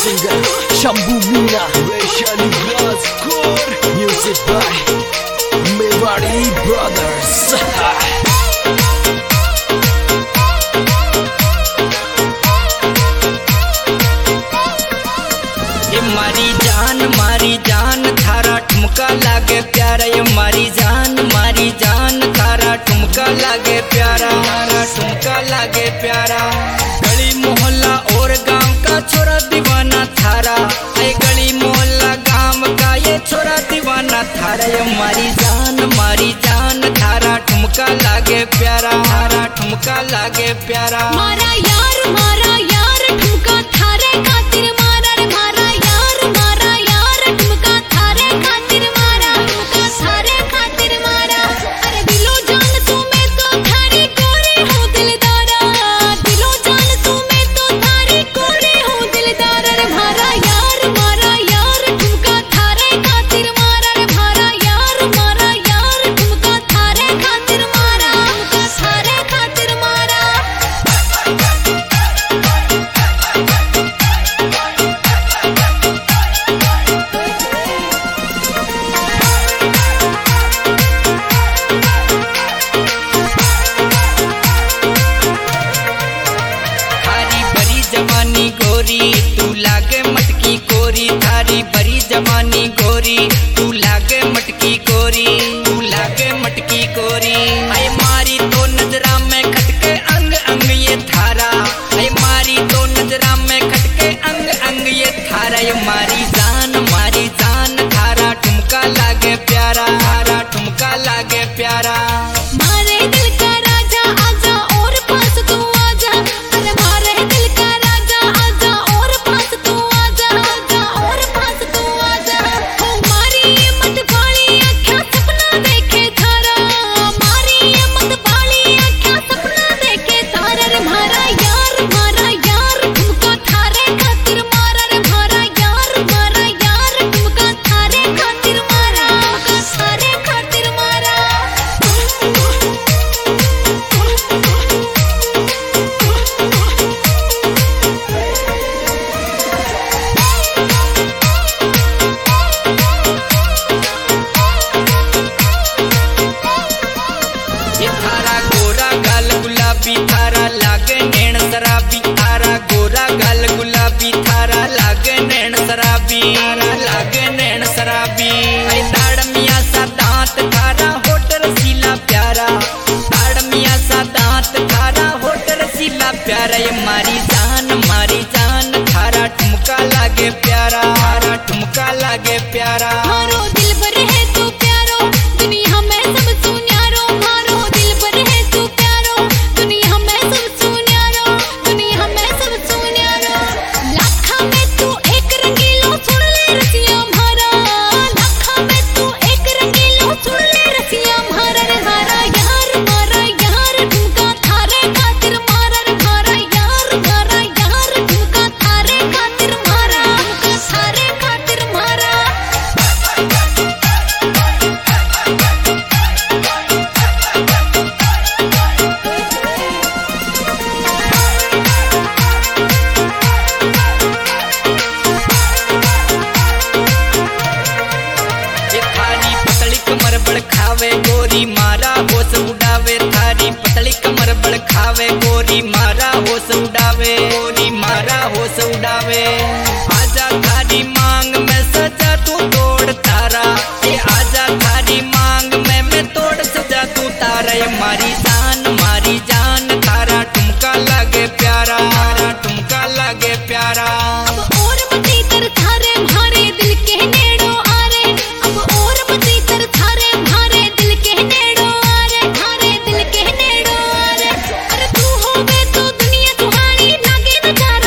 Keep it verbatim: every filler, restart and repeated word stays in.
singer Shambhu Meena, Vaishali Rajkot, music by Mewari Brothers. ये मारी जान मारी जान थारा ठुमका लागे प्यारा, ये मारी जान मारी जान थारा ठुमका लागे प्यारा, थारा ठुमका लागे प्यारा। गली मोहल्ला और गांव का छोरा दीवाना थारा, ये गली मोहल्ला गांव का ये छोरा दीवाना थारा। ये मारी जान मारी जान थारा ठुमका लागे प्यारा, थारा ठुमका लागे प्यारा। मारा यार मारा यार ठुमका थारे खातिर मारा रे, मारा यार मारा यार ठुमका थारे खातिर मारा, ठुमका थारे खातिर मारा। अरे दिलो जान तू मैं तो थारी कोरी हूँ दिलदारा, दिलो जान तू मैं तो थारी कोरी हूँ दिलदारा रे। मारा यार मारा यार ठुमका थारे खातिर मारा रे, मारा यार मारा यार ठुमका थारे खातिर मारा, ठुमका थारे खातिर मारा। थारी बड़ी जवानी गोरी तू लागे मटकी कोरी, थारी बड़ी जवानी गोरी तू लागे मटकी कोरी, तू लागे मटकी कोरी। आए मारी तो नजरा में खटके अंग अंग ये थारा, आए मारी तो नजरा में खटके अंग अंग ये थारा। ये मारी जान मारी जान थारा ठुमका लागे प्यारा, थारा ठुमका लागे प्यारा। मारे दिल का राजा आजा और पास तू आजा, अरे मारे दिल का राजा आजा और पास तू आजा, आजा और पास तू आजा। हो मारी ये मत बाली आँखें सपना देखे थारा, मारी ये मत बाली आँखें सपना देखे थारा रे। मारा यार मारा यार ठुमका थारे खातिर मारा रे, मारा यार मारा यार ठुमका थारे खातिर मारा, ठुमका थारे खातिर मारा। ये थारा गोरा गाल गुलाबी थारा लागे नैन शराबी, थारा गोरा गाल गुलाबी थारा लागे नैन शराबी, थारा लागे नैन शराबी। अरे दाड़ मियाँ सा दांत थारा होठ रसीला प्यारा, दाड़ मियाँ सा दांत थारा होठ रसीला प्यारा। ये मारी जान मारी जान थारा ठुमका लागे प्यारा, थारा ठुमका लागे प्यारा। मारो दिल भर है तू प्यारो, दुनिया में सब सुन्यारो, मारो दिल भर है तू प्यारो, दुनिया में सब सुन्यारो, दुनिया में सब सुन्यारो। लाखा में तू एक रंगीलो सुन ले रसिया म्हारा, लाखा में तू एक रंगीलो सुन ले रसिया म्हारा रे। मारा यार मारा यार ठुमका थारे खातिर मारा रे, मारा यार मारा यार ठुमका थारे खातिर मारा, ठुमका थारे खातिर मारा। ये थारी पतली कमर बड़ खावे गोरी मारा होश उड़ावे, थारी पतली कमर बड़ खावे गोरी मारा होश उड़ावे, गोरी मारा होश उड़ावे। आजा थारी मांग में सजा तू तोड़ तारा, ये आजा थारी मांग में मैं तोड़ सजा तू तारा। ये मारी जान मारी जान थारा ठुमका लागे प्यारा, थारा ठुमका लागे प्यारा। अब और बती तर थारे मारे दिल के नेड़ो आ रे, अब और बती तर थारे मारे दिल के नेड़ो आ रे, थारे दिल के नेड़ो आ रे। अरे तू होवे तो दुनिया सुहानी लागे न